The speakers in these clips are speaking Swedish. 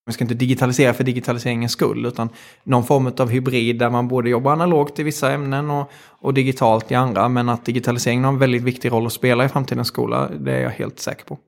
Vi ska inte digitalisera för digitaliseringens skull, utan någon form av hybrid där man både jobbar analogt i vissa ämnen och digitalt i andra. Men att digitaliseringen har en väldigt viktig roll att spela i framtidens skola, det är jag helt säker på.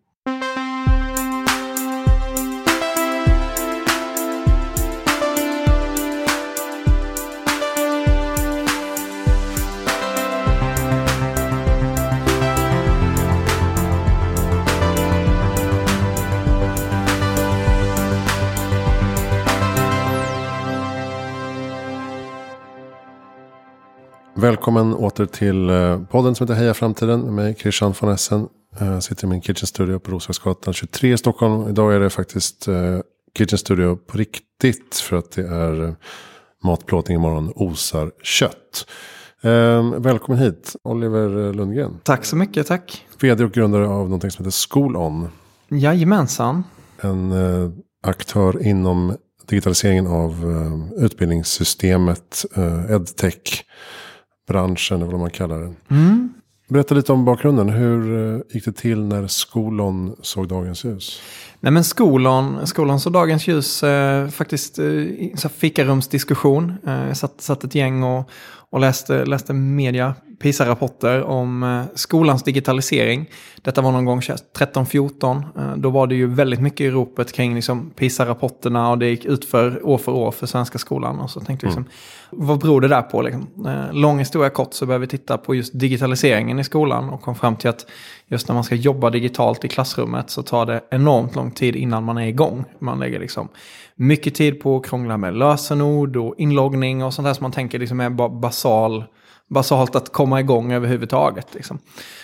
Välkommen åter till podden som heter Heja Framtiden med mig, Christian von Essen. Jag sitter i min Kitchen Studio på Roslagsgatan 23 i Stockholm. Idag är det faktiskt Kitchen Studio på riktigt, för att det är matplåtning imorgon, osar kött. Välkommen hit, Oliver Lundgren. Tack så mycket, tack. VD och grundare av någonting som heter SkolOn. Jajamensan. En aktör inom digitaliseringen av utbildningssystemet, edtech, branschen eller vad man kallar den. Mm. Berätta lite om bakgrunden. Hur gick det till när SkolOn såg dagens ljus? Nej, men SkolOn såg dagens ljus faktiskt så fikarumsdiskussion. Satt ett gäng och läste media PISA-rapporter om skolans digitalisering. Detta var någon gång 13-14. Då var det ju väldigt mycket i ropet kring liksom PISA-rapporterna, och det gick ut för år för svenska skolan. Och så tänkte vi liksom, vad beror det där på? Liksom? Lång historia kort, så började vi titta på just digitaliseringen i skolan och kom fram till att just när man ska jobba digitalt i klassrummet så tar det enormt lång tid innan man är igång. Man lägger liksom mycket tid på att krångla med lösenord och inloggning och sånt där som man tänker liksom är basalt att komma igång överhuvudtaget. Liksom.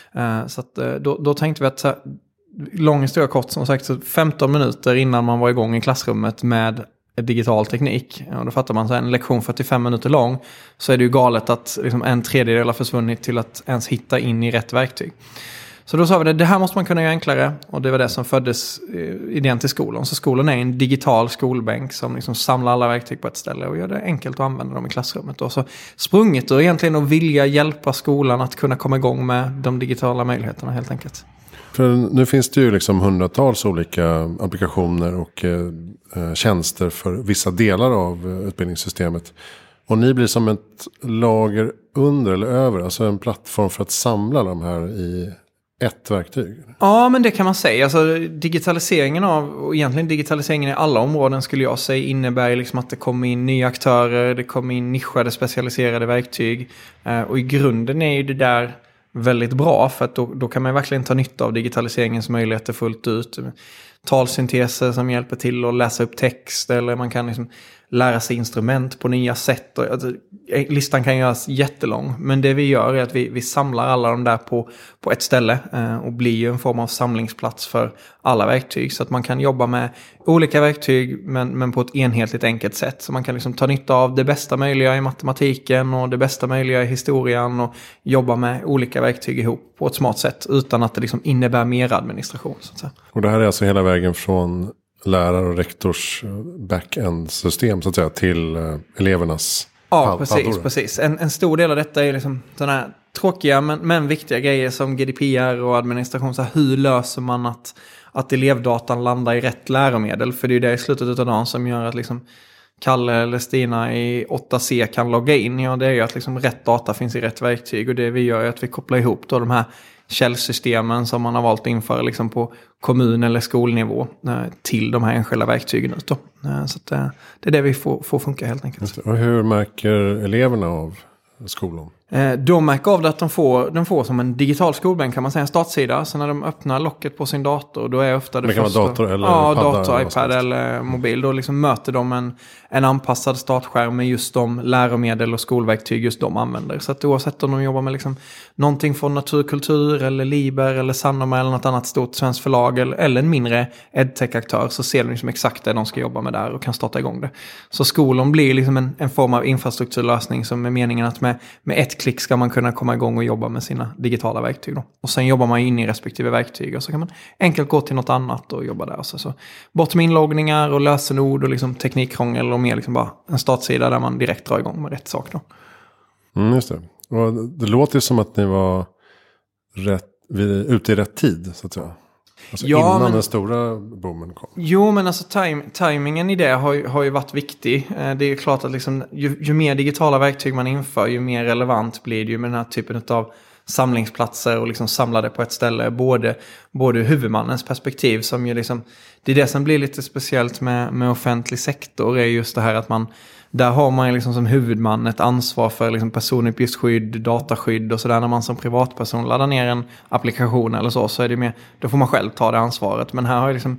Så att, då tänkte vi att så här, lång historia kort, som sagt, så 15 minuter innan man var igång i klassrummet med digital teknik. Och då fattar man så här, en lektion 45 minuter lång, så är det ju galet att liksom, en tredjedel har försvunnit till att ens hitta in i rätt verktyg. Så då sa vi det här måste man kunna göra enklare, och det var det som föddes idén till skolan. Så skolan är en digital skolbänk som liksom samlar alla verktyg på ett ställe och gör det enkelt att använda dem i klassrummet. Och så sprunget och egentligen att vilja hjälpa skolan att kunna komma igång med de digitala möjligheterna helt enkelt. För nu finns det ju liksom hundratals olika applikationer och tjänster för vissa delar av utbildningssystemet. Och ni blir som ett lager under eller över, alltså en plattform för att samla de här i ett verktyg. Ja, men det kan man säga. Alltså, digitaliseringen och egentligen digitaliseringen i alla områden skulle jag säga innebär liksom att det kommer in nya aktörer, det kommer in nischade specialiserade verktyg. Och i grunden är ju det där väldigt bra, för att då kan man verkligen ta nytta av digitaliseringens möjligheter fullt ut. Talsynteser som hjälper till att läsa upp text, eller man kan liksom lära sig instrument på nya sätt. Alltså, listan kan göras jättelång, men det vi gör är att vi samlar alla de där på ett ställe och blir ju en form av samlingsplats för alla verktyg, så att man kan jobba med olika verktyg men på ett enhetligt enkelt sätt. Så man kan liksom ta nytta av det bästa möjliga i matematiken och det bästa möjliga i historien och jobba med olika verktyg ihop på ett smart sätt utan att det liksom innebär mer administration. Så att säga. Och det här är alltså hela vägen från lärare och rektors back-end-system så att säga till elevernas precis. En stor del av detta är liksom sådana här tråkiga men viktiga grejer som GDPR och administration. Så här, hur löser man att elevdatan landar i rätt läromedel? För det är ju det i slutet av dagen som gör att liksom Kalle eller Stina i 8C kan logga in. Ja, det är ju att liksom rätt data finns i rätt verktyg, och det vi gör är att vi kopplar ihop då de här källsystemen som man har valt att införa liksom på kommun- eller skolnivå till de här enskilda verktygen ut då. Så att, det är det vi får funka helt enkelt. Och hur märker eleverna av skolan? De märker av det att de får som en digital skolbänk, kan man säga, en startsida. Så när de öppnar locket på sin dator, då är ofta det kan första... vara dator eller dator, iPad eller mobil. Då liksom möter de en anpassad startskärm med just de läromedel och skolverktyg just de använder. Så att oavsett om de jobbar med liksom någonting från Naturkultur eller Liber eller Sanoma eller något annat stort svenskt förlag eller en mindre edtech-aktör, så ser de liksom exakt det de ska jobba med där och kan starta igång det. Så skolan blir liksom en form av infrastrukturlösning som är meningen att med ett klick ska man kunna komma igång och jobba med sina digitala verktyg då. Och sen jobbar man in i respektive verktyg, och så kan man enkelt gå till något annat och jobba där. Så bort med inloggningar och lösenord och liksom teknikkrångel, och mer liksom bara en startsida där man direkt drar igång med rätt sak då. Just det. Och det låter ju som att ni var ute i rätt tid, så att säga. Alltså innan den stora boomen kom. Jo, men alltså timingen i det har ju varit viktig. Det är ju klart att liksom, ju mer digitala verktyg man inför, ju mer relevant blir det ju med den här typen av samlingsplatser och liksom samlade på ett ställe. Både ur huvudmannens perspektiv, som ju liksom, det är det som blir lite speciellt med offentlig sektor, är just det här att där har man ju liksom som huvudman ett ansvar för liksom personuppgiftsskydd, dataskydd och sådär. När man som privatperson laddar ner en applikation eller så är det mer, då får man själv ta det ansvaret. Men här har ju liksom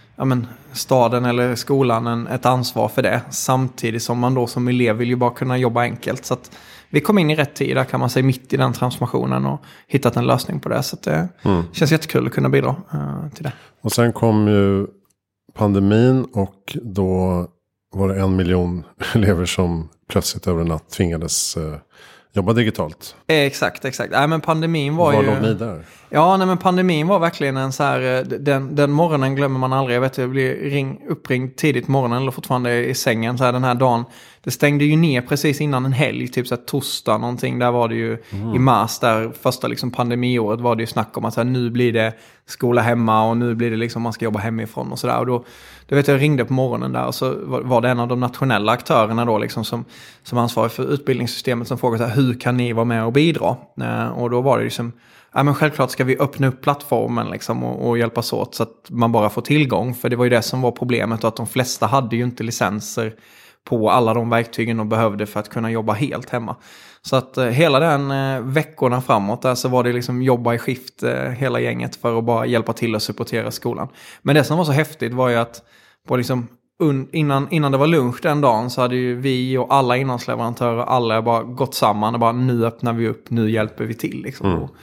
staden eller skolan ett ansvar för det. Samtidigt som man då som elev vill ju bara kunna jobba enkelt. Så att vi kom in i rätt tid, där kan man säga, mitt i den transformationen och hittat en lösning på det. Så att det känns jättekul att kunna bidra till det. Och sen kom ju pandemin och då var det 1 miljon elever som plötsligt över en natt tvingades jobba digitalt. Exakt. Nej, men pandemin var Var låg ni där? Ja, nej, men pandemin var verkligen en så här, den morgonen glömmer man aldrig. Jag blev uppringd tidigt på morgonen eller fortfarande i sängen så här den här dagen. Det stängde ju ner precis innan en helg, typ så här torsdag någonting. Där var det ju i mars, där första liksom pandemiåret, var det ju snack om att så här, nu blir det skola hemma och nu blir det liksom man ska jobba hemifrån och sådär. Och då vet jag ringde på morgonen där och så var det en av de nationella aktörerna då liksom som ansvarig för utbildningssystemet som frågade så här, hur kan ni vara med och bidra? Och då var det liksom, ja, men självklart ska vi öppna upp plattformen liksom och hjälpas åt så att man bara får tillgång. För det var ju det som var problemet, att de flesta hade ju inte licenser på alla de verktygen de behövde för att kunna jobba helt hemma. Så att hela den veckorna framåt där så var det liksom jobba i skift hela gänget för att bara hjälpa till att supportera skolan. Men det som var så häftigt var ju att på liksom innan det var lunch den dagen så hade ju vi och alla innehållsleverantörer, alla bara gått samman och bara nu öppnar vi upp, nu hjälper vi till liksom. Och,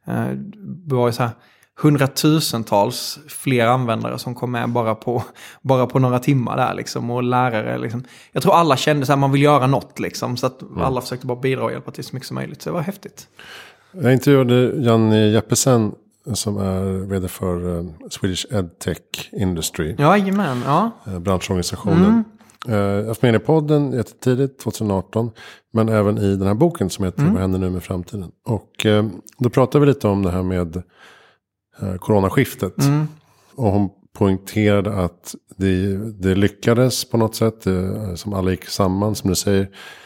det var ju så här hundratusentals fler användare som kom med bara på några timmar där liksom, och lärare liksom. Jag tror alla kände så här, man vill göra något liksom, så att alla försökte bara bidra och hjälpa till så mycket som möjligt, så det var häftigt. Jag intervjuade Janni Jeppesen som är vd för Swedish EdTech Industry. Ja, jajamän, ja. Branschorganisationen. Jag har haft med i podden jättetidigt, 2018. Men även i den här boken som heter Vad händer nu med framtiden? Och då pratade vi lite om det här med coronaskiftet. Och hon poängterade att det lyckades på något sätt. Som alla gick samman, som du säger.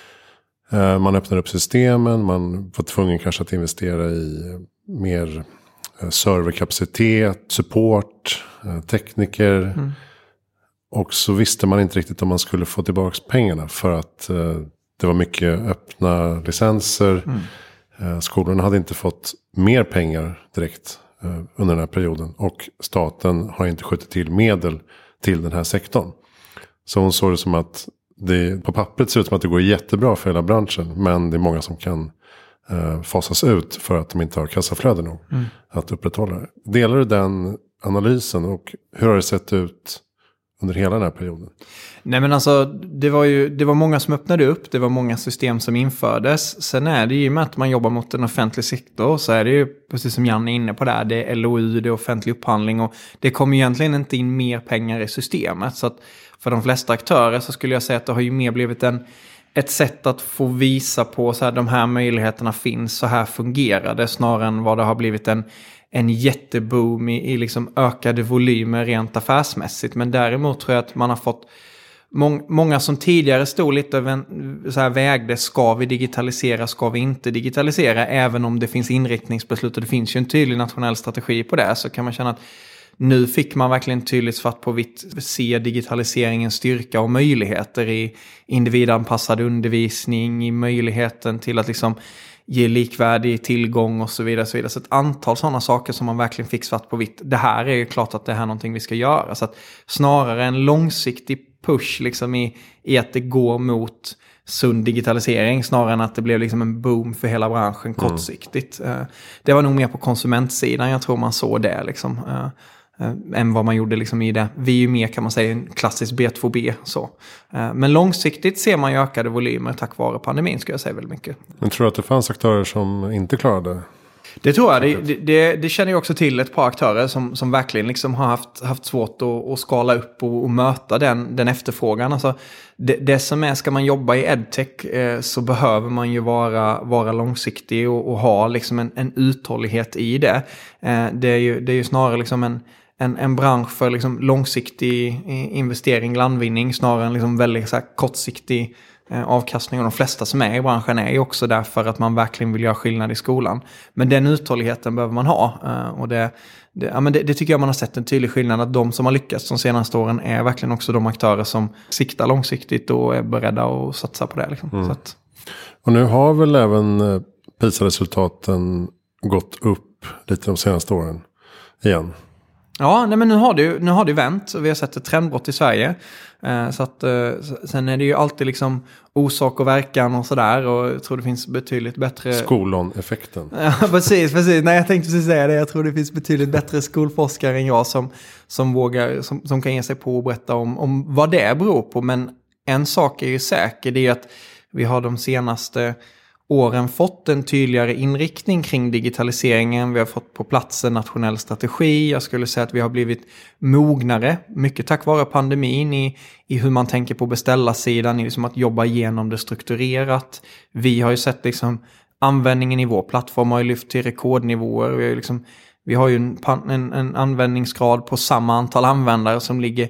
Man öppnade upp systemen. Man var tvungen kanske att investera i mer serverkapacitet, support, tekniker. Och så visste man inte riktigt om man skulle få tillbaka pengarna. För att det var mycket öppna licenser. Skolorna hade inte fått mer pengar direkt under den här perioden. Och staten har inte skjutit till medel till den här sektorn. Så hon såg det som att det på pappret ser ut som att det går jättebra för hela branschen. Men det är många som kan fasas ut för att de inte har kassaflöden nog att upprätthålla det. Delar du den analysen och hur har det sett ut under hela den här perioden? Nej, men alltså det var många som öppnade upp, det var många system som infördes. Sen är det ju med att man jobbar mot en offentlig sektor, så är det ju precis som Janne är inne på där, det är LOU, det är offentlig upphandling och det kommer egentligen inte in mer pengar i systemet. Så att för de flesta aktörer så skulle jag säga att det har ju mer blivit ett sätt att få visa på så här, de här möjligheterna finns, så här fungerar det, snarare än vad det har blivit en jätteboom i liksom ökade volymer rent affärsmässigt. Men däremot tror jag att man har fått många som tidigare stod lite så här vägde, ska vi digitalisera, ska vi inte digitalisera, även om det finns inriktningsbeslut och det finns ju en tydlig nationell strategi på det, så kan man känna att nu fick man verkligen tydligt svart på vitt se digitaliseringens styrka och möjligheter i individanpassad undervisning, i möjligheten till att liksom ge likvärdig tillgång och så vidare. Så ett antal sådana saker som man verkligen fick svart på vitt. Det här är ju klart att det här är någonting vi ska göra. Så att snarare en långsiktig push liksom i att det går mot sund digitalisering, snarare än att det blev liksom en boom för hela branschen kortsiktigt. Det var nog mer på konsumentsidan, jag tror man såg det liksom. Än vad man gjorde liksom i det. Vi är ju mer, kan man säga, en klassisk B2B så. Men långsiktigt ser man ju ökade volymer tack vare pandemin, skulle jag säga väldigt mycket. Men tror du att det fanns aktörer som inte klarade? Det tror jag. Det känner jag också till ett par aktörer som verkligen liksom har haft svårt att skala upp och möta den efterfrågan. Alltså det som är, ska man jobba i edtech så behöver man ju vara långsiktig och ha liksom en uthållighet i det. Det är ju snarare liksom en bransch för liksom långsiktig investering, landvinning, snarare än liksom väldigt så här kortsiktig avkastning. Och de flesta som är i branschen är ju också därför att man verkligen vill göra skillnad i skolan. Men den uthålligheten behöver man ha. Och det tycker jag man har sett en tydlig skillnad, att de som har lyckats de senaste åren är verkligen också de aktörer som siktar långsiktigt och är beredda att satsa på det. Liksom. Så att... Och nu har väl även PISA-resultaten gått upp lite de senaste åren igen? Ja, nej, men nu har det vänt. Vi har sett ett trendbrott i Sverige. Så att, sen är det ju alltid liksom orsak och verkan och sådär. Och jag tror det finns betydligt bättre... Skolon-effekten. Ja, precis. Nej, jag tänkte precis säga det. Jag tror det finns betydligt bättre skolforskare än jag som vågar, som kan ge sig på och berätta om vad det beror på. Men en sak är ju säker, det är att vi har de senaste åren fått en tydligare inriktning kring digitaliseringen. Vi har fått på plats en nationell strategi. Jag skulle säga att vi har blivit mognare, mycket tack vare pandemin, i hur man tänker på beställarsidan, i liksom att jobba igenom det strukturerat. Vi har ju sett liksom användningen i vår plattform har ju lyft till rekordnivåer. Vi har ju en användningsgrad på samma antal användare som ligger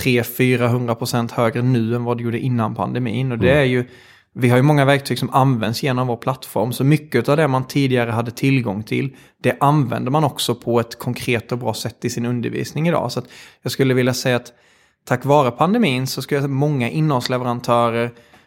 300-400% högre nu än vad det gjorde innan pandemin. Och det är ju, vi har ju många verktyg som används genom vår plattform. Så mycket av det man tidigare hade tillgång till, det använder man också på ett konkret och bra sätt i sin undervisning idag. Så att jag skulle vilja säga att tack vare pandemin så skulle jag säga att många innehållsleverantörer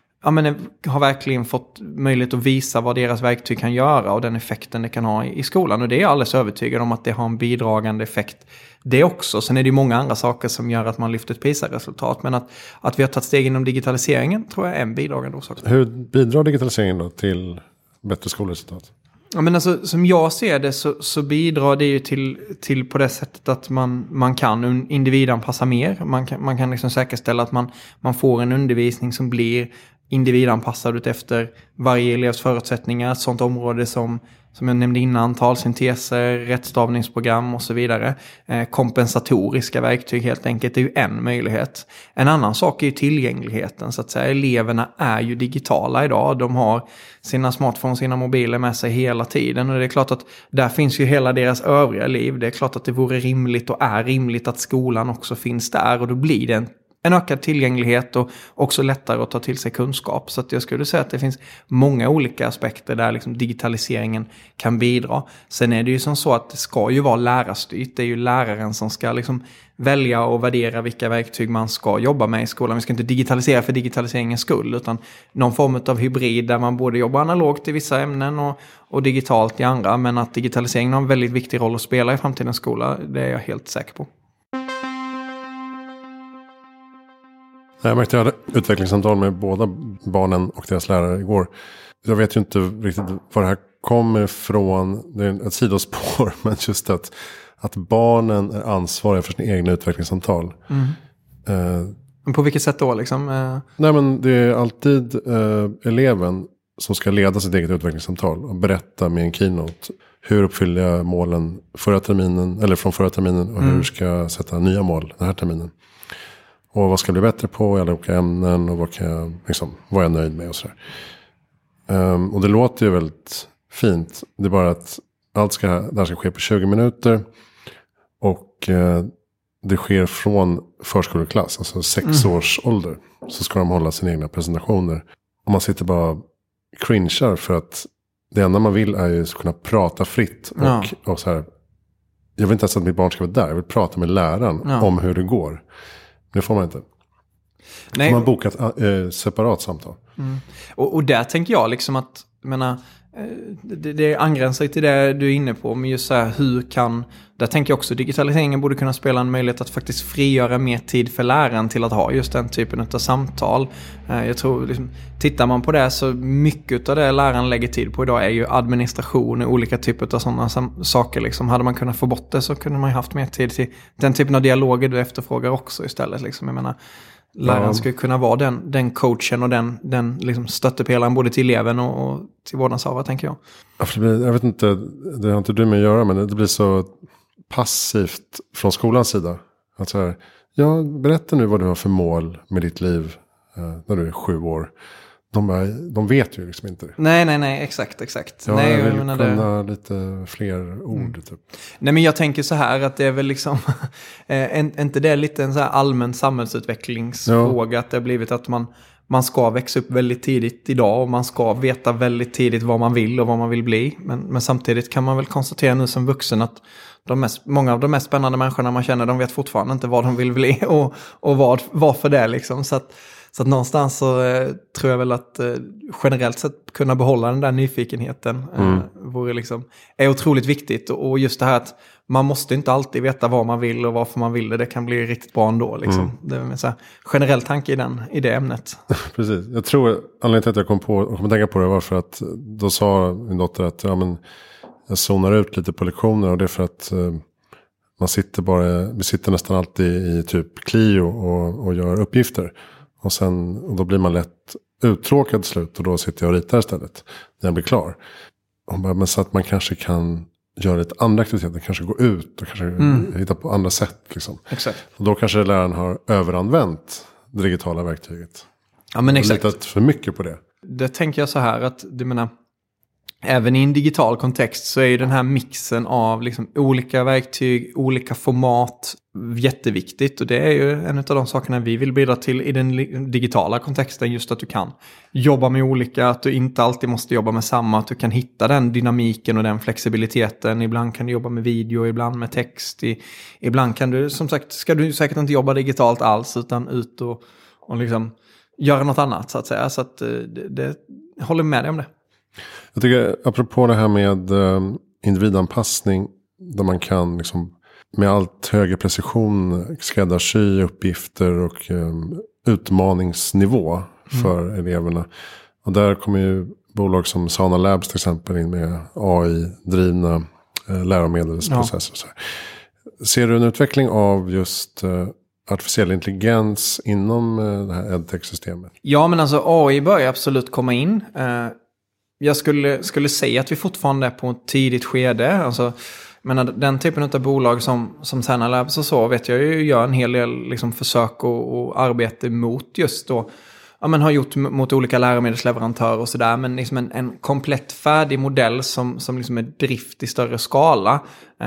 har verkligen fått möjlighet att visa vad deras verktyg kan göra och den effekten det kan ha i skolan. Och det är jag alldeles övertygad om att det har en bidragande effekt det också. Sen är det ju många andra saker som gör att man lyfter ett PISA-resultat. Men att vi har tagit steg inom digitaliseringen tror jag är en bidragande orsak. Hur bidrar digitaliseringen då till bättre skolresultat? Ja, men alltså, som jag ser det så bidrar det ju till på det sättet att man kan individanpassa mer. Man kan liksom säkerställa att man får en undervisning som blir individanpassad ut efter varje elevs förutsättningar. Ett sånt område som jag nämnde innan, talsynteser, rättstavningsprogram och så vidare. Kompensatoriska verktyg helt enkelt är ju en möjlighet. En annan sak är ju tillgängligheten så att säga. Eleverna är ju digitala idag. De har sina smartphones, sina mobiler med sig hela tiden. Och det är klart att där finns ju hela deras övriga liv. Det är klart att det vore rimligt och är rimligt att skolan också finns där. Och då blir det en ökad tillgänglighet och också lättare att ta till sig kunskap. Så att jag skulle säga att det finns många olika aspekter där liksom digitaliseringen kan bidra. Sen är det ju som så att det ska ju vara lärarstyrt. Det är ju läraren som ska liksom välja och värdera vilka verktyg man ska jobba med i skolan. Vi ska inte digitalisera för digitaliseringens skull utan någon form av hybrid där man både jobbar analogt i vissa ämnen och digitalt i andra. Men att digitaliseringen har en väldigt viktig roll att spela i framtidens skola, det är jag helt säker på. Jag märkte att jag hade utvecklingssamtal med båda barnen och deras lärare igår. Jag vet ju inte riktigt var det här kommer ifrån. Det är ett sidospår, men just att barnen är ansvariga för sina egna utvecklingssamtal. Men på vilket sätt då liksom? Nej, men det är alltid eleven som ska leda sitt eget utvecklingssamtal och berätta med en keynote. Hur uppfyller jag målen från förra terminen och hur ska jag sätta nya mål den här terminen. Och vad ska jag bli bättre på i alla olika ämnen och vad är jag nöjd med och sådär. Och det låter ju väldigt fint. Det är bara att det här ska ske på 20 minuter. Och det sker från förskoleklass, alltså 6 års ålder. Så ska de hålla sina egna presentationer. Och man sitter bara cringear för att det enda man vill är ju att kunna prata fritt. Och så här, jag vill inte ens att mitt barn ska vara där. Jag vill prata med läraren om hur det går. Det får man inte. Nej. Får man boka ett separat samtal. Och där tänker jag liksom att det angränsar till det du är inne på. Men just så här, där tänker jag också digitaliseringen borde kunna spela en möjlighet att faktiskt frigöra mer tid för läraren till att ha just den typen av samtal. Jag tror, liksom, tittar man på det så mycket av det läraren lägger tid på idag är ju administration och olika typer av sådana saker. Liksom. Hade man kunnat få bort det så kunde man ju haft mer tid till den typen av dialoger du efterfrågar också istället. Liksom. Jag menar, läraren ska kunna vara den coachen och den liksom stöttepelaren både till eleven och till vårdnadshavare, tänker jag. Jag vet inte, det har inte du med att göra, men det blir så passivt från skolans sida. Att så här, berätta nu vad du har för mål med ditt liv när du är 7 år. de vet ju liksom inte det. Nej, exakt. Ja, Nej, jag vill kunna lite fler ord typ. Nej, men jag tänker så här att det är väl liksom, inte det lite en så här allmän samhällsutvecklingsfråga att det har blivit att man ska växa upp väldigt tidigt idag och man ska veta väldigt tidigt vad man vill och vad man vill bli. Men samtidigt kan man väl konstatera nu som vuxen att många av de mest spännande människorna man känner, de vet fortfarande inte vad de vill bli och varför det liksom. Så att någonstans så tror jag väl att generellt sett kunna behålla den där nyfikenheten är otroligt viktigt. Och just det här att man måste inte alltid veta vad man vill och varför man vill det. Det kan bli riktigt bra ändå. Liksom. Det är en så här generell tanke i det ämnet. Precis. Jag tror anledningen till att jag kom att tänka på det var för att då sa min dotter att jag zonar ut lite på lektioner. Och det är för att vi sitter nästan alltid i typ Clio och gör uppgifter. Och då blir man lätt uttråkad slut och då sitter jag och ritar istället när jag blir klar. Men så att man kanske kan göra lite andra aktiviteter, kanske gå ut och kanske hitta på andra sätt. Liksom. Exakt. Och då kanske läraren har överanvänt det digitala verktyget. Ja, men exakt. Och litat för mycket på det. Det tänker jag så här att du menar, även i en digital kontext så är ju den här mixen av liksom olika verktyg, olika format jätteviktigt. Och det är ju en av de sakerna vi vill bidra till i den digitala kontexten. Just att du kan jobba med olika, att du inte alltid måste jobba med samma. Att du kan hitta den dynamiken och den flexibiliteten. Ibland kan du jobba med video, ibland med text. Ibland kan du, som sagt, ska du säkert inte jobba digitalt alls utan ut och liksom göra något annat så att säga. Så att det håller med dig om det. Jag tycker, apropå det här med individanpassning, där man kan liksom med allt högre precision skräddarsy uppgifter och utmaningsnivå för eleverna. Och där kommer ju bolag som Sana Labs till exempel in med AI-drivna läromedelsprocesser. Ja. Ser du en utveckling av just artificiell intelligens inom det här edtech-systemet? Ja, men alltså AI börjar absolut komma in. Jag skulle säga att vi fortfarande är på ett tidigt skede. Alltså, men den typen av bolag som Sana Labs och så vet jag ju gör en hel del liksom försök och arbete mot just då. Ja, men har gjort mot olika läromedelsleverantörer och sådär. Men liksom en komplett färdig modell som liksom är drift i större skala.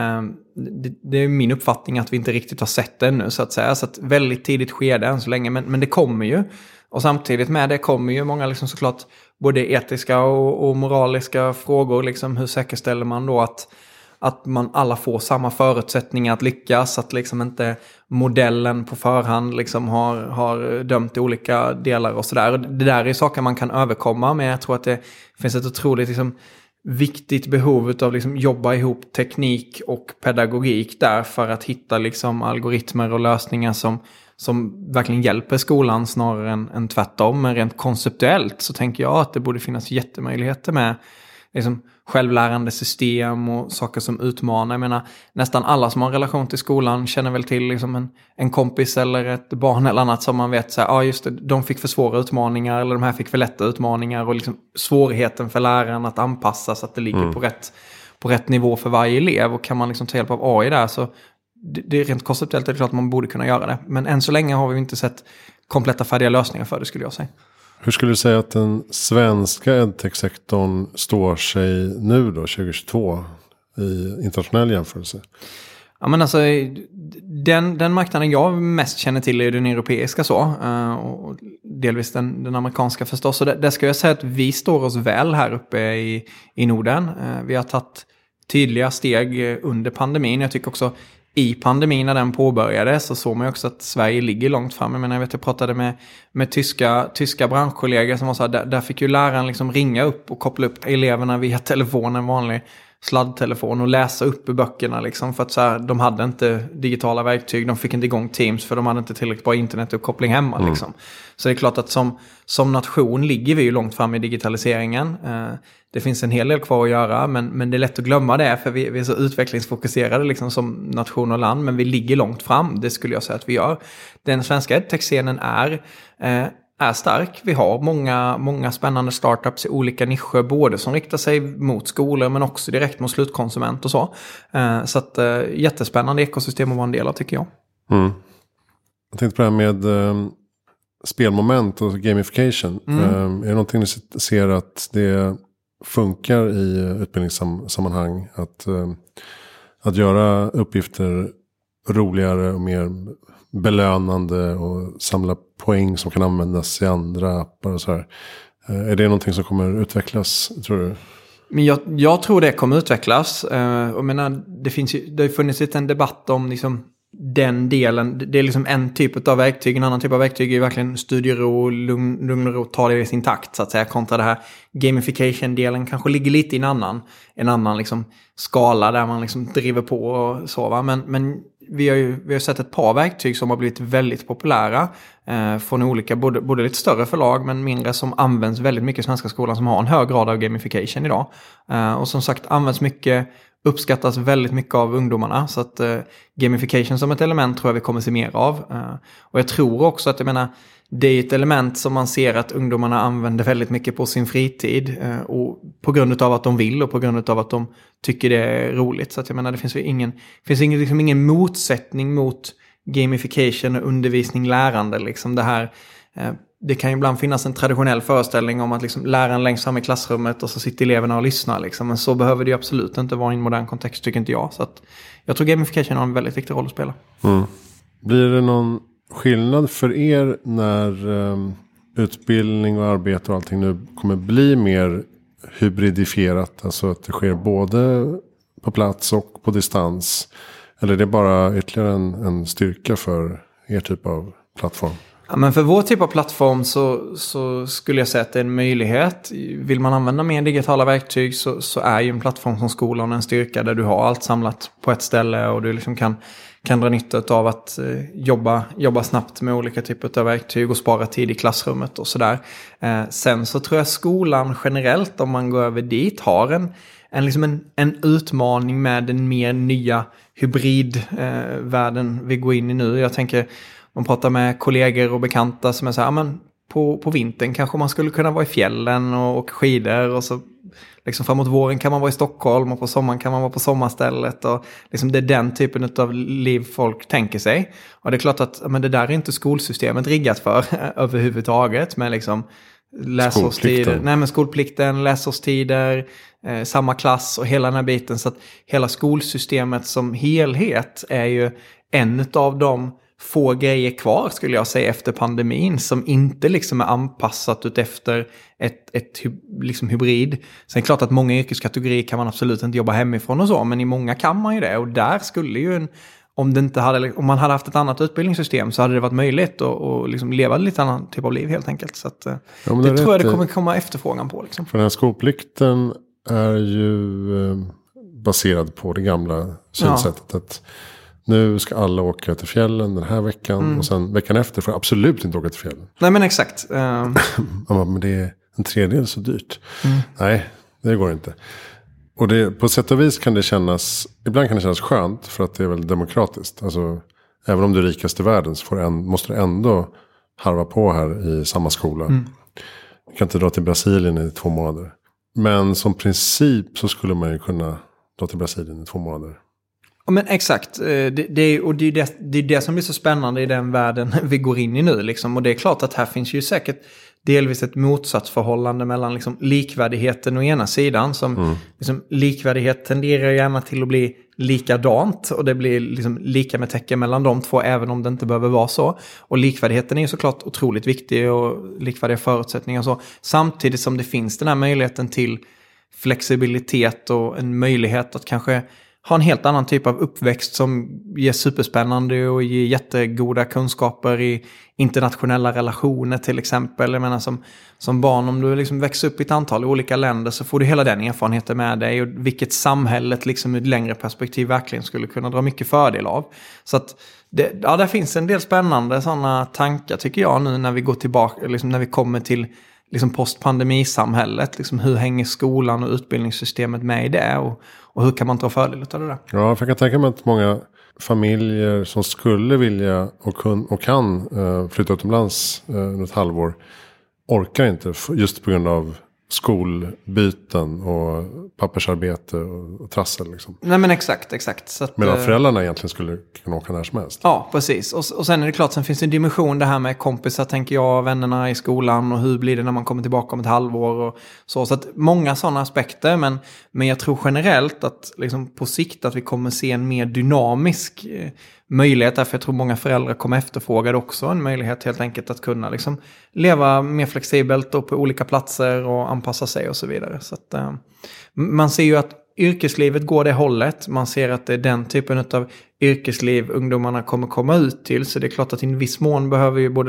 Det är min uppfattning att vi inte riktigt har sett det ännu så att säga. Så att väldigt tidigt skede än så länge. Men det kommer ju. Och samtidigt med det kommer ju många liksom såklart både etiska och moraliska frågor. Liksom hur säkerställer man då att man alla får samma förutsättningar att lyckas. Att liksom inte modellen på förhand liksom har dömt i olika delar och sådär. Det där är saker man kan överkomma. Men jag tror att det finns ett otroligt liksom viktigt behov av liksom jobba ihop teknik och pedagogik där. För att hitta liksom algoritmer och lösningar som verkligen hjälper skolan snarare än tvärtom. Men rent konceptuellt så tänker jag att det borde finnas jättemöjligheter med liksom självlärande system och saker som utmanar. Jag menar, nästan alla som har en relation till skolan känner väl till liksom en kompis eller ett barn eller annat som man vet så här, just det, de fick för svåra utmaningar eller de här fick för lätta utmaningar och liksom svårigheten för läraren att anpassa så att det ligger på rätt nivå för varje elev. Och kan man liksom ta hjälp av AI där så det är rent konceptuellt är det klart att man borde kunna göra det. Men än så länge har vi inte sett kompletta färdiga lösningar för det skulle jag säga. Hur skulle du säga att den svenska edtech-sektorn står sig nu då 2022 i internationell jämförelse? Ja, men alltså den marknaden jag mest känner till är den europeiska så. Och delvis den amerikanska förstås. Och där ska jag säga att vi står oss väl här uppe i Norden. Vi har tagit tydliga steg under pandemin. Jag tycker också i pandemin när den påbörjade så såg man också att Sverige ligger långt fram. Jag menar, jag pratade med tyska branschkollegor som var så här, där fick ju läraren liksom ringa upp och koppla upp eleverna via telefon, en vanlig sladdtelefon och läsa upp i böckerna liksom, för att så här, de hade inte digitala verktyg, de fick inte igång Teams för de hade inte tillräckligt bra internetuppkoppling hemma liksom. Så det är klart att som nation ligger vi ju långt fram i digitaliseringen. Det finns en hel del kvar att göra, men det är lätt att glömma det för vi är så utvecklingsfokuserade liksom som nation och land, men vi ligger långt fram, det skulle jag säga att vi gör. Den svenska edtech-scenen är stark. Vi har många spännande startups i olika nischer, både som riktar sig mot skolor men också direkt mot slutkonsument och så. Så att jättespännande ekosystem att vara en del av tycker jag. Jag tänkte på det här med spelmoment och gamification. Är det någonting ni ser att det funkar i utbildningssammanhang? Att göra uppgifter roligare och mer belönande och samla poäng som kan användas i andra appar och så här. Är det någonting som kommer utvecklas, tror du? Men jag tror det kommer utvecklas. Jag menar, det har ju funnits en debatt om liksom den delen. Det är liksom en typ av verktyg. En annan typ av verktyg är ju verkligen studiero, lugn och ro, ta det i sin takt så att säga. Kontra det här gamification-delen kanske ligger lite i en annan liksom skala där man liksom driver på och så, va? Men vi har sett ett par verktyg som har blivit väldigt populära från olika, både lite större förlag men mindre, som används väldigt mycket i svenska skolan, som har en hög grad av gamification idag. Och som sagt används mycket, uppskattas väldigt mycket av ungdomarna. Så att gamification som ett element tror jag vi kommer se mer av. Och jag tror också att, jag menar, det är ett element som man ser att ungdomarna använder väldigt mycket på sin fritid. Och på grund av att de vill och på grund av att de tycker det är roligt. Så att jag menar, det finns ingen motsättning mot gamification och undervisning, lärande. Liksom det här... Det kan ju ibland finnas en traditionell föreställning om att liksom läraren längst fram i klassrummet och så sitter eleverna och lyssnar. Liksom. Men så behöver det ju absolut inte vara i en modern kontext, tycker inte jag. Så att jag tror gamification har en väldigt viktig roll att spela. Blir det någon skillnad för er när utbildning och arbete och allting nu kommer bli mer hybridifierat? Alltså att det sker både på plats och på distans? Eller är det bara ytterligare en styrka för er typ av plattform? Ja, men för vår typ av plattform så skulle jag säga att det är en möjlighet. Vill man använda mer digitala verktyg så är ju en plattform som skolan en styrka, där du har allt samlat på ett ställe och du liksom kan dra nytta av att jobba snabbt med olika typer av verktyg och spara tid i klassrummet och sådär. Sen så tror jag skolan generellt, om man går över dit, har en utmaning med den mer nya hybridvärlden vi går in i nu. Jag tänker, man pratar med kollegor och bekanta som är så här, men på vintern kanske man skulle kunna vara i fjällen och åka skidor, och så liksom framåt våren kan man vara i Stockholm och på sommaren kan man vara på sommarstället, och liksom det är den typen av liv folk tänker sig. Och det är klart att men det där är inte skolsystemet riggat för överhuvudtaget, med liksom skolplikten, läsårstider, samma klass och hela den här biten. Så att hela skolsystemet som helhet är ju en av de få grejer kvar, skulle jag säga, efter pandemin, som inte liksom är anpassat ut efter ett liksom hybrid. Sen är det klart att många yrkeskategorier kan man absolut inte jobba hemifrån och så, men i många kan man ju det, och där skulle ju om man hade haft ett annat utbildningssystem så hade det varit möjligt att liksom leva lite annan typ av liv helt enkelt. Så att, det tror jag det kommer komma efterfrågan på. Liksom. För den här skolplikten är ju baserad på det gamla synsättet att nu ska alla åka till fjällen den här veckan och sen veckan efter får jag absolut inte åka till fjällen. Nej, men exakt. Men det är en tredjedel så dyrt. Nej, det går inte. Och på sätt och vis kan det kännas, ibland kan det kännas skönt för att det är väldigt demokratiskt. Alltså, även om du är rikast i världen så måste du ändå harva på här i samma skola. Du kan inte dra till Brasilien i 2 månader. Men som princip så skulle man ju kunna dra till Brasilien i 2 månader. Ja, men exakt. Det är det som blir så spännande i den världen vi går in i nu. Liksom. Och det är klart att här finns ju säkert delvis ett motsatsförhållande mellan liksom likvärdigheten å ena sidan. Som liksom, likvärdighet tenderar gärna till att bli likadant. Och det blir liksom lika med tecken mellan de två, även om det inte behöver vara så. Och likvärdigheten är ju såklart otroligt viktig, och likvärdiga förutsättningar och så. Samtidigt som det finns den här möjligheten till flexibilitet och en möjlighet att kanske ha en helt annan typ av uppväxt som ger superspännande och ger jättegoda kunskaper i internationella relationer till exempel. Jag menar som barn, om du liksom växer upp i ett antal olika länder, så får du hela den erfarenheten med dig, och vilket samhället liksom ur ett längre perspektiv verkligen skulle kunna dra mycket fördel av. Så att där finns en del spännande sådana tankar, tycker jag, nu när vi går tillbaka, liksom när vi kommer till liksom postpandemisamhället, liksom hur hänger skolan och utbildningssystemet med i det, och hur kan man ta fördel av det där? Ja, för jag kan tänka mig att många familjer som skulle vilja och kan flytta utomlands under ett halvår orkar inte, just på grund av skolbyten och pappersarbete och trassel liksom. Nej men exakt. Så att, medan föräldrarna egentligen skulle kunna åka när som helst. Ja, precis. Och sen är det klart, sen finns det en dimension det här med kompisar, tänker jag, vännerna i skolan och hur blir det när man kommer tillbaka om ett halvår och så. Så att många sådana aspekter, men jag tror generellt att liksom på sikt att vi kommer se en mer dynamisk möjlighet, därför jag tror många föräldrar kommer efterfråga det också, en möjlighet helt enkelt att kunna liksom leva mer flexibelt och på olika platser och anpassa sig och så vidare. Så att man ser ju att yrkeslivet går det hållet. Man ser att det är den typen av yrkesliv ungdomarna kommer komma ut till. Så det är klart att i en viss mån behöver ju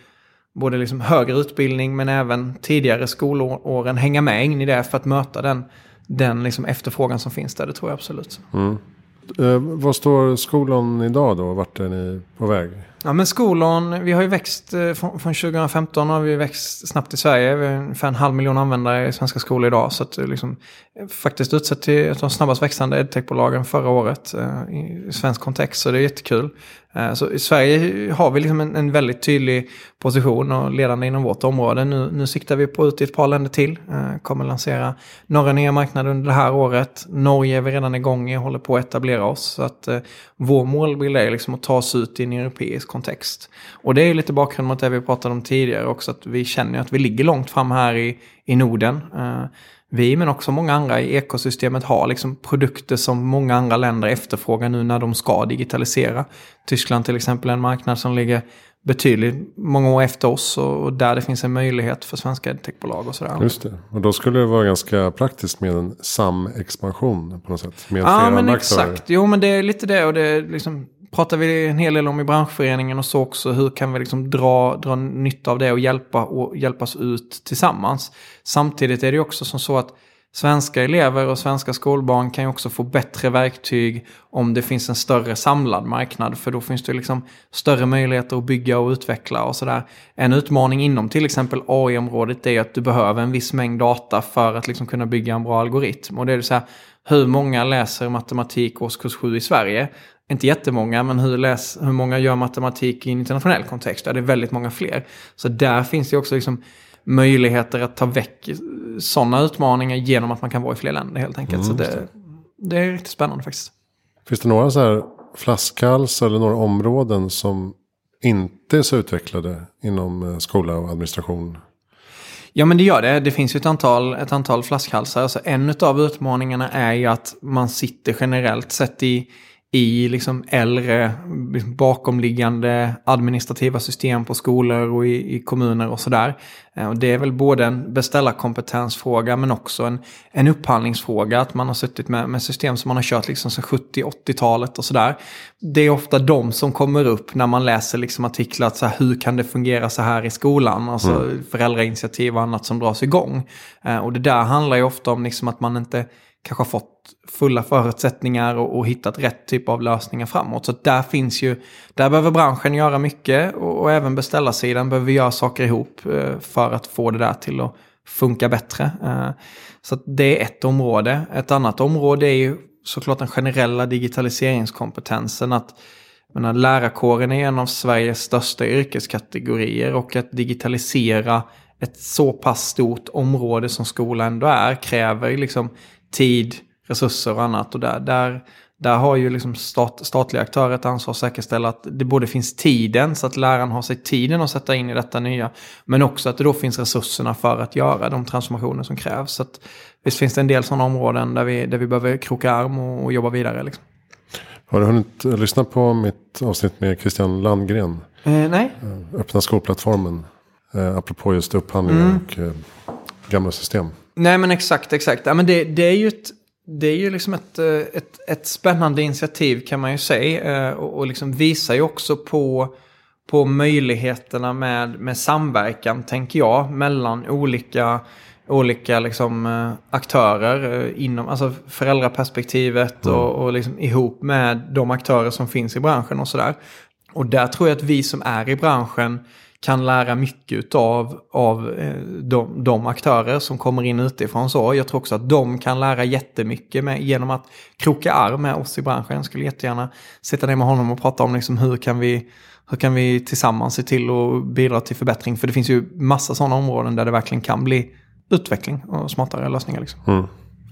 både liksom högre utbildning men även tidigare skolåren hänga med in i det för att möta den liksom efterfrågan som finns där. Det tror jag absolut. Mm. Vad står skolan idag då? Vart är ni på väg? Ja, men skolan, vi har ju växt från 2015 har vi växt snabbt i Sverige. Vi har ungefär 500 000 användare i svenska skolor idag. Så att liksom, faktiskt utsett till ett av de snabbast växande edtechbolagen förra året i svensk kontext. Så det är jättekul. Så i Sverige har vi liksom en väldigt tydlig position och ledande inom vårt område. Nu siktar vi på ut i ett par länder till. Kommer lansera några nya marknader under det här året. Norge är vi redan igång i och håller på att etablera oss. Så att vår målbild är liksom att ta oss ut i en europeisk kontext. Och det är lite bakgrund mot det vi pratade om tidigare också. Att vi känner att vi ligger långt fram här i Norden. Vi men också många andra i ekosystemet har liksom produkter som många andra länder efterfrågar nu när de ska digitalisera. Tyskland till exempel är en marknad som ligger betydligt många år efter oss och där det finns en möjlighet för svenska edtechbolag och sådär. Just det. Och då skulle det vara ganska praktiskt med en samexpansion på något sätt. Med ja men exakt. Jo men det är lite det och det liksom pratar vi en hel del om i branschföreningen och så också. Hur kan vi liksom dra nytta av det och hjälpas ut tillsammans. Samtidigt är det också som så att svenska elever och svenska skolbarn kan ju också få bättre verktyg om det finns en större samlad marknad. För då finns det liksom större möjligheter att bygga och utveckla och sådär. En utmaning inom till exempel AI-området är att du behöver en viss mängd data för att liksom kunna bygga en bra algoritm. Och det är så här, hur många läser matematik årskurs 7 i Sverige? Inte jättemånga, men hur många gör matematik i en internationell kontext? Ja, det är väldigt många fler. Så där finns det också liksom möjligheter att ta väck sådana utmaningar genom att man kan vara i fler länder helt enkelt. Så det är riktigt spännande faktiskt. Finns det några så här flaskhals eller några områden som inte är så utvecklade inom skola och administration? Ja men det gör det. Det finns ju ett antal flaskhalsar. Alltså en av utmaningarna är ju att man sitter generellt sett i liksom äldre bakomliggande administrativa system på skolor och i kommuner och sådär. Och det är väl både en beställarkompetensfråga men också en upphandlingsfråga. Att man har suttit med system som man har kört liksom sedan 70-80-talet och sådär. Det är ofta de som kommer upp när man läser liksom artiklar att så här, hur kan det fungera så här i skolan? Alltså föräldrainitiativ och annat som dras igång. Och det där handlar ju ofta om liksom att man inte kanske har fått fulla förutsättningar och hittat rätt typ av lösningar framåt. Så där behöver branschen göra mycket och även beställarsidan behöver göra saker ihop för att få det där till att funka bättre. Så det är ett område. Ett annat område är ju såklart den generella digitaliseringskompetensen. Lärarkåren är en av Sveriges största yrkeskategorier och att digitalisera ett så pass stort område som skolan ändå kräver liksom tid, resurser och annat. Och där har ju liksom statliga aktörer ett ansvar att säkerställa att det både finns tiden så att läraren har sig tiden att sätta in i detta nya. Men också att det då finns resurserna för att göra de transformationer som krävs. Så att visst finns det en del sådana områden där vi behöver kroka arm och jobba vidare. Liksom. Har du hunnit lyssna på mitt avsnitt med Christian Landgren? Nej. Öppna skolplattformen. Apropå just upphandlingar och gamla system. Nej men exakt. Ja, men det är ju liksom ett spännande initiativ kan man ju säga. Och liksom visar ju också på möjligheterna med samverkan tänker jag. Mellan olika liksom, aktörer inom alltså föräldraperspektivet och liksom ihop med de aktörer som finns i branschen och sådär. Och där tror jag att vi som är i branschen kan lära mycket av de aktörer som kommer in utifrån så. Jag tror också att de kan lära jättemycket genom att kroka arm med oss i branschen. Jag skulle jättegärna sitta ner med honom och prata om liksom hur kan vi tillsammans se till och bidra till förbättring. För det finns ju massa sådana områden där det verkligen kan bli utveckling och smartare lösningar. Liksom.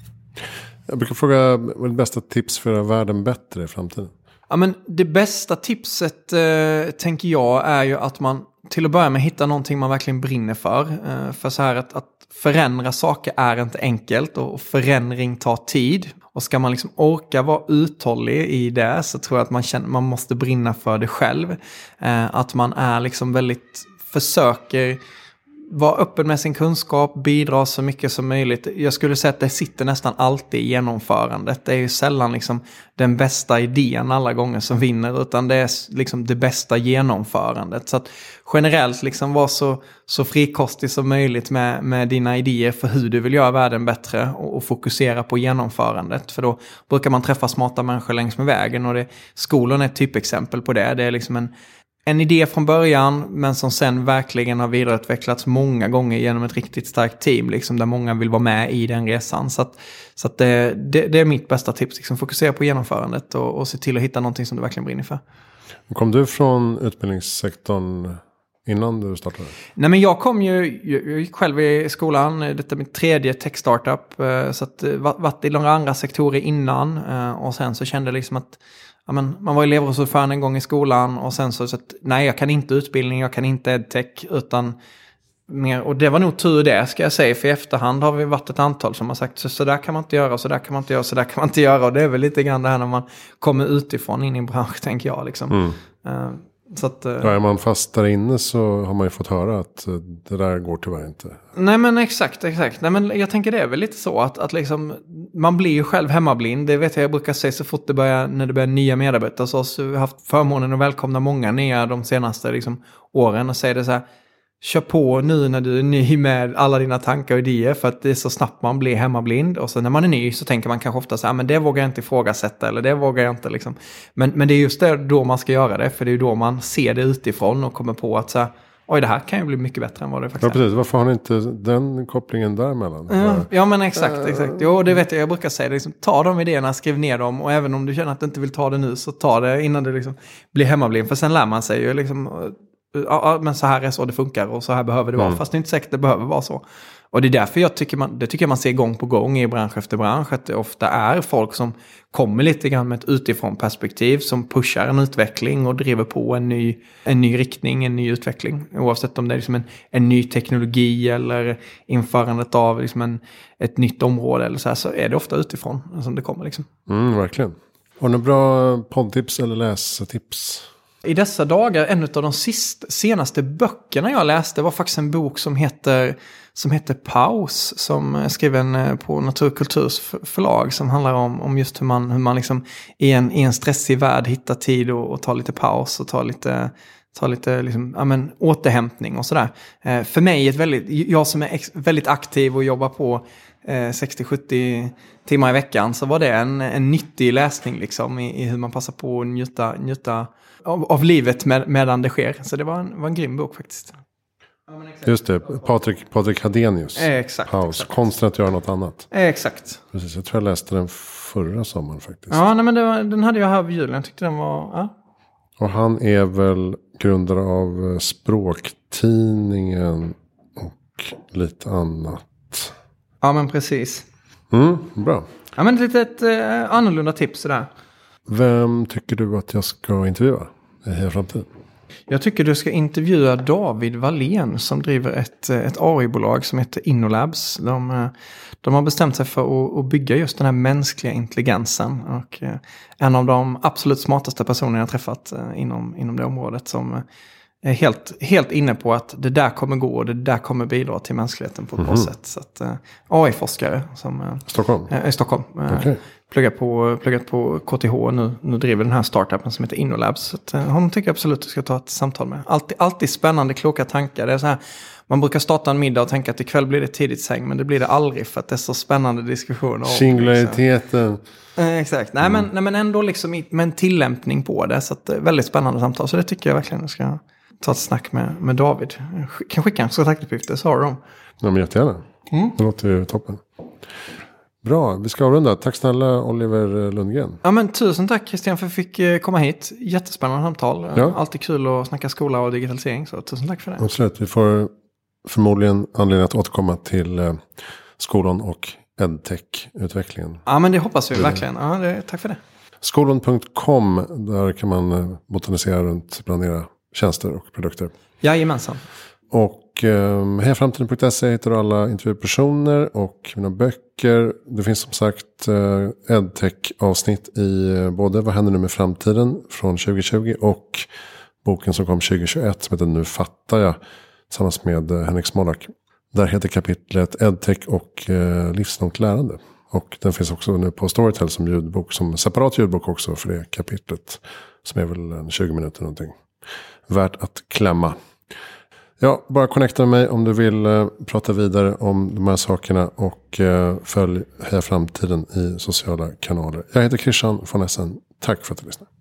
Jag brukar fråga, vad är det bästa tips för att göra världen bättre i framtiden? Ja, men det bästa tipset tänker jag är ju att man till att börja med hittar någonting man verkligen brinner för. För så här att förändra saker är inte enkelt och förändring tar tid. Och ska man liksom orka vara uthållig i det så tror jag att man måste brinna för det själv. Att man är liksom väldigt, försöker vara öppen med sin kunskap, bidra så mycket som möjligt. Jag skulle säga att det sitter nästan alltid i genomförandet. Det är ju sällan liksom den bästa idén alla gånger som vinner, utan det är liksom det bästa genomförandet. Så att generellt liksom vara så frikostig som möjligt med dina idéer för hur du vill göra världen bättre och fokusera på genomförandet. För då brukar man träffa smarta människor längs med vägen, och skolan är ett typexempel på det. Det är liksom en idé från början, men som sen verkligen har vidareutvecklats många gånger genom ett riktigt starkt team, liksom, där många vill vara med i den resan. Så att det är mitt bästa tips. Liksom, fokusera på genomförandet och se till att hitta någonting som du verkligen brinner för. Kom du från utbildningssektorn innan du startade? Nej, men jag gick själv i skolan. Detta är min 3:e tech-startup. Så att varit i några andra sektorer innan. Och sen så kände jag liksom att man var elevrådsordförande en gång i skolan, och sen så att nej, jag kan inte utbildning, jag kan inte edtech, utan mer, och det var nog tur det, ska jag säga, för i efterhand har vi varit ett antal som har sagt så där kan man inte göra, så där kan man inte göra, så där kan man inte göra, och det är väl lite grann det här när man kommer utifrån in i en bransch, tänker jag liksom. Så att, är man fast där inne så har man ju fått höra att det där går tyvärr inte. Nej, men exakt. Nej, men jag tänker det är väl lite så att liksom, man blir ju själv hemmablind. Det vet jag brukar säga så fort när det börjar nya medarbetare. Så har vi haft förmånen att välkomna många nya de senaste liksom, åren och säger det så här: kör på nu när du är ny med alla dina tankar och idéer, för att det är så snabbt man blir hemmablind. Och så när man är ny så tänker man kanske ofta så här, men det vågar jag inte ifrågasätta, eller det vågar jag inte liksom. Men det är just det då man ska göra det, för det är ju då man ser det utifrån och kommer på att så här, oj, det här kan ju bli mycket bättre än vad det faktiskt är. Ja, precis. Varför har ni inte den kopplingen däremellan? Ja, men exakt. Jo, det vet jag brukar säga. Liksom, ta de idéerna, skriv ner dem, och även om du känner att du inte vill ta det nu, så ta det innan du liksom blir hemmablind. För sen lär man sig ju liksom, ja, men så här är så det funkar och så här behöver det vara. Fast det är inte säkert det behöver vara så. Och det är därför jag tycker man ser gång på gång i bransch efter bransch att det ofta är folk som kommer lite grann med ett utifrån perspektiv, som pushar en utveckling och driver på en ny riktning, en ny utveckling. Oavsett om det är liksom en ny teknologi eller införandet av liksom ett nytt område eller så är det ofta utifrån som det kommer liksom. Verkligen. Har ni bra poddtips eller lästips? I dessa dagar, en av de senaste böckerna jag läste var faktiskt en bok som heter Paus, som är skriven på Naturkulturs förlag, som handlar om just hur man liksom i en stressig värld hittar tid och tar lite paus och tar lite liksom, återhämtning och sådär. För mig jag som är väldigt aktiv och jobbar på 60-70 timmar i veckan, så var det en nyttig läsning liksom, i hur man passar på att njuta av livet medan det sker. Så det var en grym bok faktiskt. Just det, Patrik Hadenius. Exakt. Paus, exakt. Konsten att göra något annat. Exakt. Precis, jag tror jag läste den förra sommaren faktiskt. Ja, nej, men den hade jag här vid julen. Jag tyckte den var... Ja. Och han är väl grundare av Språktidningen och lite annat. Ja, men precis. Bra. Ja, men ett annorlunda tips sådär. Vem tycker du att jag ska intervjua i Heja Framtiden? Jag tycker du ska intervjua David Wallén som driver ett AI-bolag som heter Innolabs. De har bestämt sig för att bygga just den här mänskliga intelligensen. Och en av de absolut smartaste personerna jag träffat inom det området, som är helt inne på att det där kommer gå och det där kommer bidra till mänskligheten på ett bra sätt. Så att AI-forskare som i Stockholm. Okay. Pluggat på KTH nu driver den här startupen som heter Innolabs. Så att, honom tycker jag absolut att du ska ta ett samtal med. Alltid spännande, kloka tankar. Det är så här, man brukar starta en middag och tänka att ikväll blir det tidigt säng, men det blir det aldrig för att det är så spännande diskussioner. Singulariteten. Exakt. Nej, men ändå liksom med en tillämpning på det. Så att, väldigt spännande samtal. Så det tycker jag verkligen du ska ta ett snack med David. Jag kan skicka en kontaktuppgifter, så har de. Ja, men jättegärna. Det låter ju toppen. Bra, vi ska avrunda. Tack snälla Oliver Lundgren. Ja, men tusen tack Christian för att jag fick komma hit. Jättespännande samtal. Ja. Alltid kul att snacka skola och digitalisering. Så tusen tack för det. Absolut, vi får förmodligen anledning att återkomma till skolan och edtech-utvecklingen. Ja, men det hoppas vi verkligen. Ja, tack för det. Skolon.com, där kan man botanisera runt bland era tjänster och produkter. Jajamensan. Och hejaframtiden.se hittar du alla intervjupersoner och mina böcker. Det finns som sagt edtech-avsnitt i både Vad händer nu med framtiden från 2020 och boken som kom 2021 som heter Nu fattar jag tillsammans med Henrik Smolak. Där heter kapitlet edtech och livslångt lärande. Och den finns också nu på Storytel som ljudbok, som separat ljudbok också för det kapitlet. Som är väl 20 minuter någonting. Värt att klämma. Ja, bara connecta med mig om du vill prata vidare om de här sakerna och följ Heja Framtiden i sociala kanaler. Jag heter Christian von Essen. Tack för att du lyssnade.